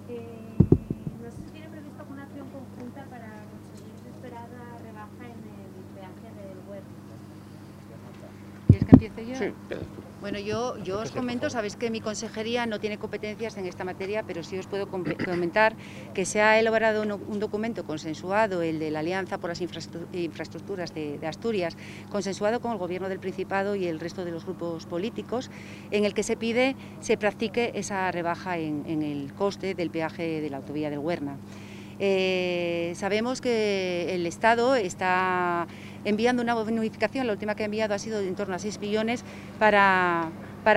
No sé si tiene previsto alguna acción conjunta para conseguir esa esperada rebaja en el peaje del Huerta. ¿Quieres que empiece yo? Sí. Bueno, yo os comento, sabéis que mi consejería no tiene competencias en esta materia, pero sí os puedo comentar que se ha elaborado un documento consensuado, el de la Alianza por las Infraestructuras de Asturias, consensuado con el Gobierno del Principado y el resto de los grupos políticos, en el que se pide se practique esa rebaja en el coste del peaje de la autovía del Huerna. Sabemos que el Estado está enviando una bonificación, la última que ha enviado ha sido en torno a 6 millones para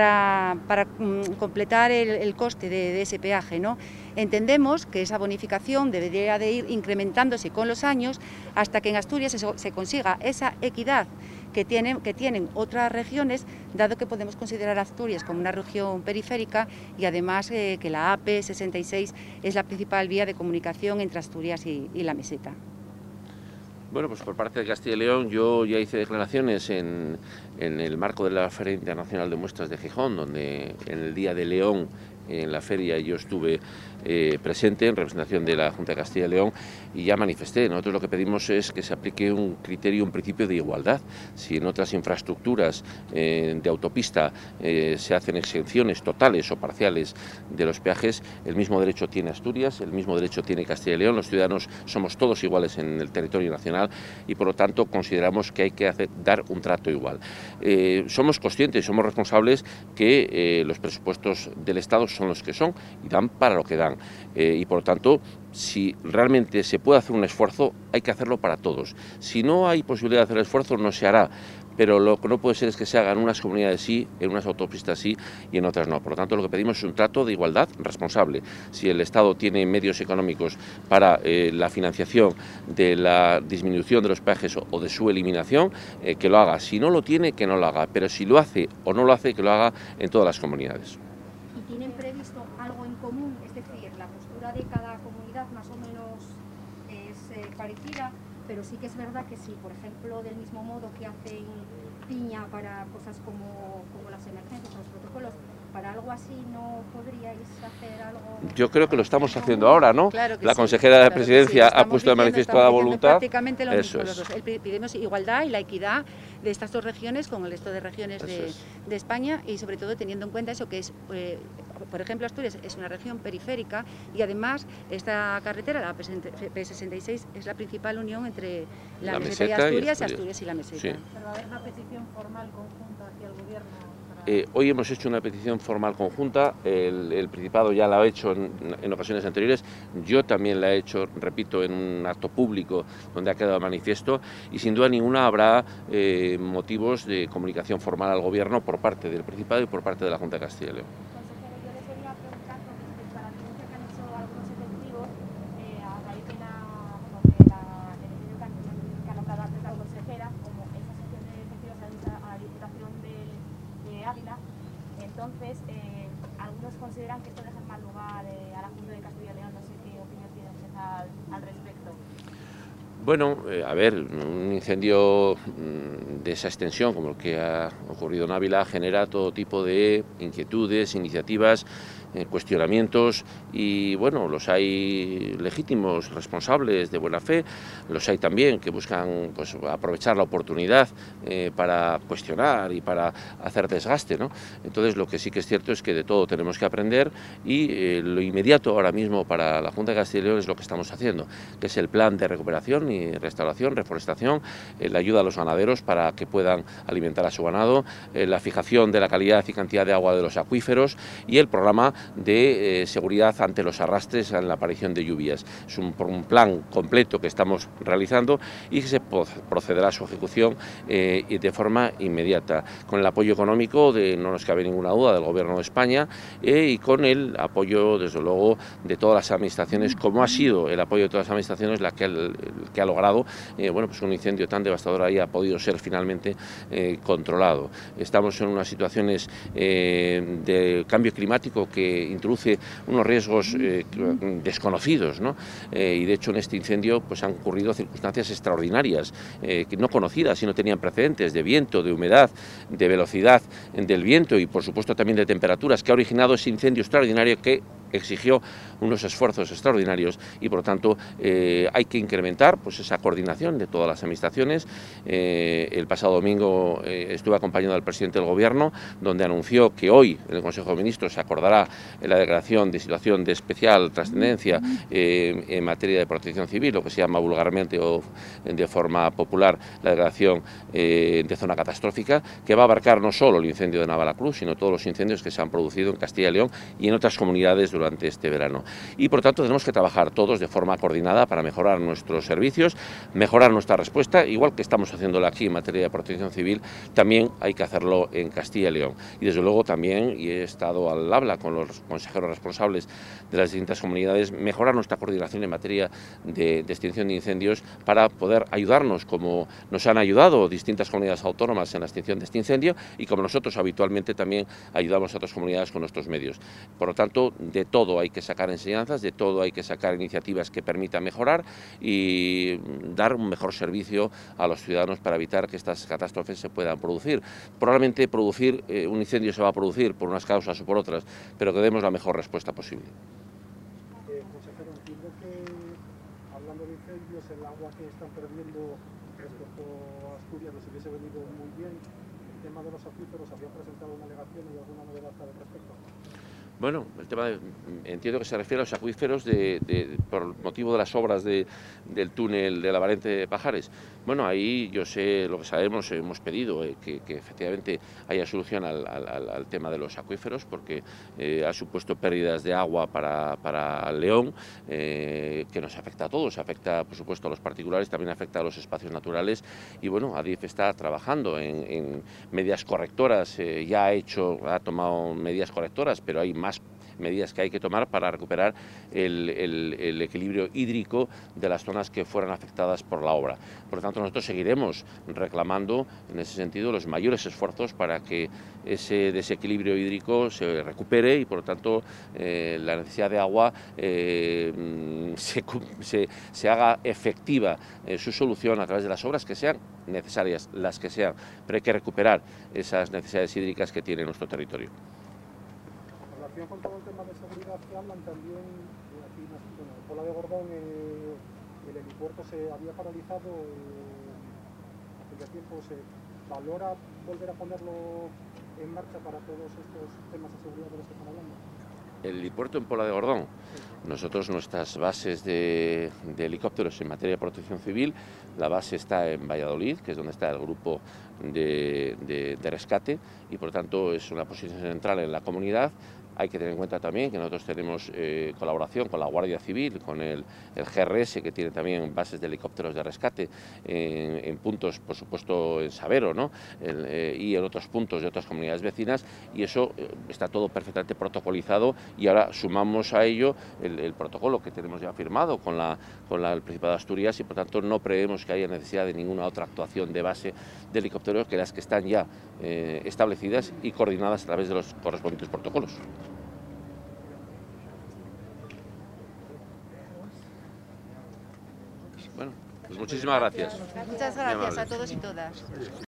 completar el coste de ese peaje, ¿no? Entendemos que esa bonificación debería de ir incrementándose con los años hasta que en Asturias se consiga esa equidad que tienen otras regiones, dado que podemos considerar Asturias como una región periférica y además que la AP66 es la principal vía de comunicación entre Asturias y la meseta. Bueno, pues por parte de Castilla y León yo ya hice declaraciones en el marco de la Feria Internacional de Muestras de Gijón, donde en el Día de León, en la feria, yo estuve presente en representación de la Junta de Castilla y León y ya manifesté. Nosotros lo que pedimos es que se aplique un criterio, un principio de igualdad. Si en otras infraestructuras de autopista se hacen exenciones totales o parciales de los peajes, el mismo derecho tiene Asturias, el mismo derecho tiene Castilla y León. Los ciudadanos somos todos iguales en el territorio nacional y por lo tanto consideramos que hay que dar un trato igual. Somos conscientes, somos responsables que los presupuestos del Estado son los que son y dan para lo que dan. Y por lo tanto, si realmente se puede hacer un esfuerzo, hay que hacerlo para todos. Si no hay posibilidad de hacer el esfuerzo, no se hará. Pero lo que no puede ser es que se haga en unas comunidades sí, en unas autopistas sí y en otras no. Por lo tanto, lo que pedimos es un trato de igualdad responsable. Si el Estado tiene medios económicos para la financiación de la disminución de los peajes o de su eliminación, que lo haga. Si no lo tiene, que no lo haga. Pero si lo hace o no lo hace, que lo haga en todas las comunidades. ¿Y tienen previsto algo en común? Es decir, la postura de cada comunidad más o menos es parecida, pero sí que es verdad que si, por ejemplo, del mismo modo que hacen piña para cosas como las emergencias, los protocolos, para algo así no podríais hacer algo. Yo creo que lo estamos haciendo ahora, ¿no? Claro que la sí, consejera de la claro Presidencia sí. ha puesto de manifiesto la voluntad. Prácticamente lo mismo. Eso es. Pedimos igualdad y la equidad de estas dos regiones con el resto de regiones de España y sobre todo teniendo en cuenta eso que es, por ejemplo, Asturias es una región periférica y además esta carretera, la P66, es la principal unión entre la meseta y Asturias y la meseta. Sí. Pero va a haber una petición formal conjunta hacia el Gobierno. Hoy hemos hecho una petición formal conjunta, el Principado ya la ha hecho en ocasiones anteriores, yo también la he hecho, repito, en un acto público donde ha quedado manifiesto y sin duda ninguna habrá motivos de comunicación formal al Gobierno por parte del Principado y por parte de la Junta de Castilla y León. Consejero, yo les quería preguntar con respecto a la denuncia que han hecho algunos efectivos a raíz del estudio que ha nombrado antes la consejera, como esa sección de efectivos a la Diputación de Ávila. Entonces, algunos consideran que esto deja en mal lugar a la Junta de Castilla y León. No sé qué opinión tiene usted al respecto. Bueno, a ver, un incendio de esa extensión como el que ha ocurrido en Ávila genera todo tipo de inquietudes, iniciativas, cuestionamientos y bueno, los hay legítimos, responsables de buena fe, los hay también que buscan pues, aprovechar la oportunidad para cuestionar y para hacer desgaste, ¿no? Entonces lo que sí que es cierto es que de todo tenemos que aprender y lo inmediato ahora mismo para la Junta de Castilla y León es lo que estamos haciendo, que es el plan de recuperación y restauración, reforestación, la ayuda a los ganaderos para que puedan alimentar a su ganado, la fijación de la calidad y cantidad de agua de los acuíferos y el programa de seguridad ante los arrastres en la aparición de lluvias. Es un plan completo que estamos realizando y que se procederá a su ejecución de forma inmediata, con el apoyo económico, no nos cabe ninguna duda, del Gobierno de España y con el apoyo, desde luego, de todas las administraciones, como ha sido el apoyo de todas las administraciones la que ha logrado bueno, pues un incendio tan devastador ahí ha podido ser finalmente controlado. Estamos en unas situaciones de cambio climático que introduce unos riesgos desconocidos, ¿no? Y de hecho en este incendio pues han ocurrido circunstancias extraordinarias, no conocidas y no tenían precedentes, de viento, de humedad, de velocidad del viento y por supuesto también de temperaturas, que ha originado ese incendio extraordinario que exigió unos esfuerzos extraordinarios y, por lo tanto, hay que incrementar pues, esa coordinación de todas las administraciones. El pasado domingo estuve acompañado del presidente del Gobierno, donde anunció que hoy en el Consejo de Ministros se acordará la declaración de situación de especial trascendencia en materia de protección civil, lo que se llama vulgarmente o de forma popular la declaración de zona catastrófica, que va a abarcar no solo el incendio de Navalacruz, sino todos los incendios que se han producido en Castilla y León y en otras comunidades durante este verano. Y por tanto tenemos que trabajar todos de forma coordinada para mejorar nuestros servicios, mejorar nuestra respuesta, igual que estamos haciéndolo aquí en materia de protección civil, también hay que hacerlo en Castilla y León. Y desde luego también, y he estado al habla con los consejeros responsables de las distintas comunidades, mejorar nuestra coordinación en materia de extinción de incendios para poder ayudarnos como nos han ayudado distintas comunidades autónomas en la extinción de este incendio y como nosotros habitualmente también ayudamos a otras comunidades con nuestros medios. Por lo tanto, de todo hay que sacar enseñanzas, de todo hay que sacar iniciativas que permitan mejorar y dar un mejor servicio a los ciudadanos para evitar que estas catástrofes se puedan producir. Probablemente un incendio se va a producir por unas causas o por otras, pero que demos la mejor respuesta posible. Consejero, entiendo que, hablando de incendios, el agua que están perdiendo respecto a Asturias les hubiese venido muy bien. El tema de los acuíferos, ¿había presentado una alegación y alguna novedad al respecto? Bueno, entiendo que se refiere a los acuíferos por motivo de las obras del túnel de la variante de Pajares. Bueno, ahí yo sé lo que sabemos, hemos pedido que efectivamente haya solución al tema de los acuíferos, porque ha supuesto pérdidas de agua para León, que nos afecta a todos, afecta por supuesto a los particulares, también afecta a los espacios naturales y bueno, Adif está trabajando en medidas correctoras, ha tomado medidas correctoras, pero hay más medidas que hay que tomar para recuperar el equilibrio hídrico de las zonas que fueran afectadas por la obra. Por lo tanto, nosotros seguiremos reclamando en ese sentido los mayores esfuerzos para que ese desequilibrio hídrico se recupere y, por lo tanto, la necesidad de agua se haga efectiva su solución a través de las obras que sean necesarias, las que sean, pero hay que recuperar esas necesidades hídricas que tiene nuestro territorio. Con todo el tema de seguridad que hablan también, aquí en Pola de Gordón el helipuerto se había paralizado hace ya tiempo. ¿Se valora volver a ponerlo en marcha para todos estos temas de seguridad de los que están hablando? El helipuerto en Pola de Gordón. Nosotros, nuestras bases de helicópteros en materia de protección civil, la base está en Valladolid, que es donde está el grupo de rescate y por lo tanto es una posición central en la comunidad. Hay que tener en cuenta también que nosotros tenemos colaboración con la Guardia Civil, con el GRS, que tiene también bases de helicópteros de rescate en puntos, por supuesto, en Sabero, ¿no? Y en otros puntos de otras comunidades vecinas, y eso está todo perfectamente protocolizado y ahora sumamos a ello el protocolo que tenemos ya firmado con el Principado de Asturias y por tanto no preveemos que haya necesidad de ninguna otra actuación de base de helicópteros que las que están ya establecidas y coordinadas a través de los correspondientes protocolos. Bueno, pues muchísimas gracias. Muchas gracias a todos y todas.